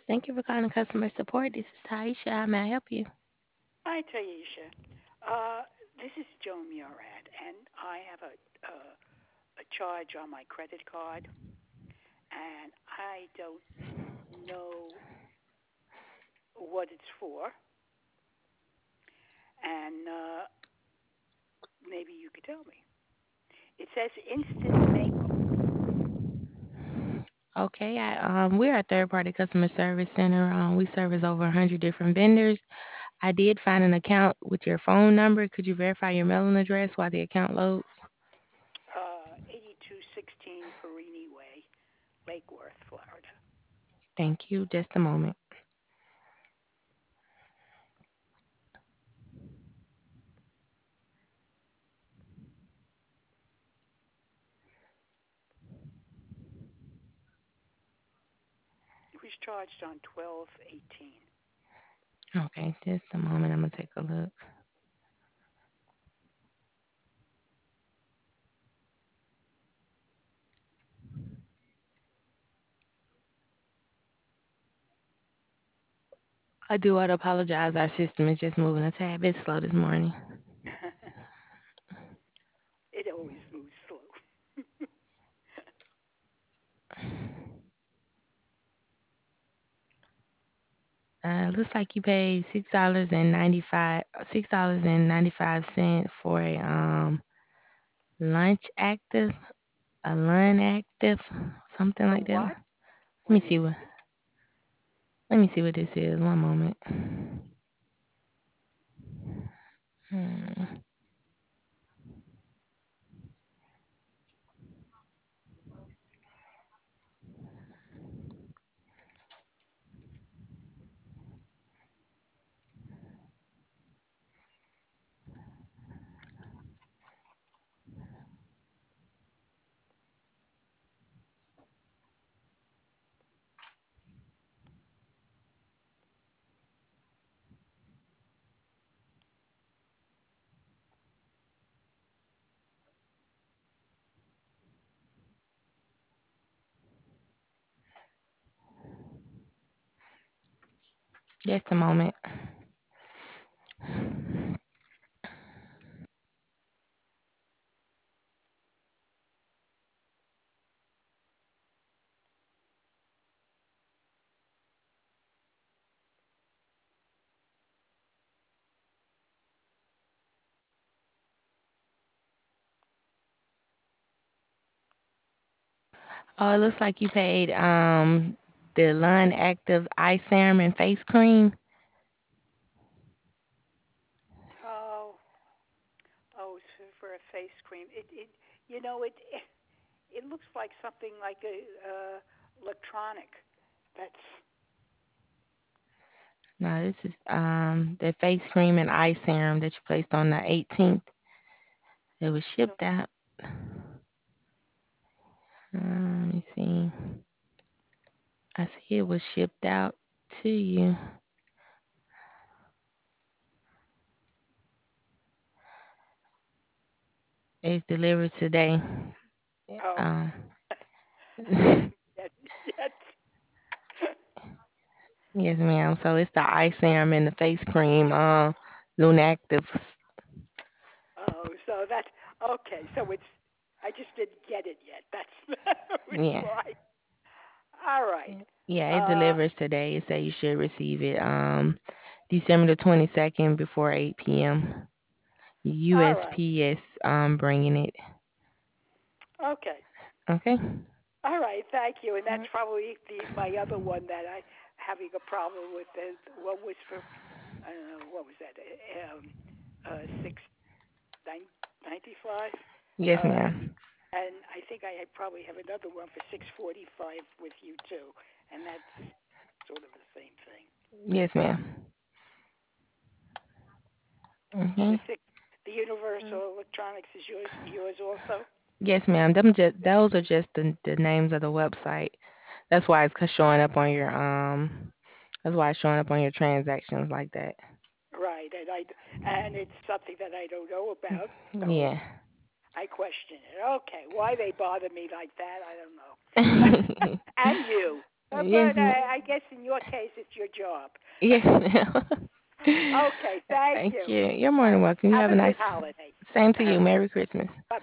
Thank you for calling customer support. This is Taisha. How may I help you? Hi, Taisha. Uh, this is Joan Murad, and I have a charge on my credit card, and I don't know what it's for, and maybe you could tell me. It says instant makeup. Okay, we're a third-party customer service center. We service over 100 different vendors. I did find an account with your phone number. Could you verify your mailing address while the account loads? 8216 Perini Way, Lake Worth, Florida. Thank you. Just a moment. It was charged on 12/18. Okay, just a moment. I'm gonna take a look. I do want to apologize. Our system is just moving a tad bit slow this morning. It always moves slow. Looks like you paid $6.95 for a lunch active, a lung active, something A like that. what? Let me Let me see what see. let me see what this is. One moment. Hmm. Just a moment. Oh, it looks like you paid the Lung Active Eye Serum and Face Cream. Oh, oh, it's for a face cream. It looks like something like a electronic. That's No, this is the face cream and eye serum that you placed on the 18th. It was so. shipped out. Let me see. I see it was shipped out to you. It's delivered today. Oh, Um, I didn't get it yet. yes, ma'am. So it's the eye serum and the face cream, Lunactive. Oh, so that's okay. So it's I just didn't get it yet. That's that's Yeah. why. All right. Yeah, it Uh, delivers today. It said you should receive it December the 22nd before 8 p.m. all right. USPS bringing it. Okay. Okay. All right. Thank you. And that's probably the my other one that I having a problem with. What was for I don't know what was that? 695. Yes, Uh, ma'am. and I think I probably have another one for 645 with you too, and that's sort of the same thing. Yes, ma'am. The Okay. six, the Universal Electronics is yours also. Yes, ma'am. Those are just the names of the website. That's why it's showing up on your that's why it's showing up on your transactions like that. Right, and it's something that I don't know about, so Yeah. I question it. Okay, why they bother me like that, I don't know. And you. Yes, ma'am. I guess in your case, it's your job. Yes, ma'am. Okay, thank Thank you. you. You're All more than right. welcome. You Have have a a good nice holiday. same to All you. right. Merry Christmas.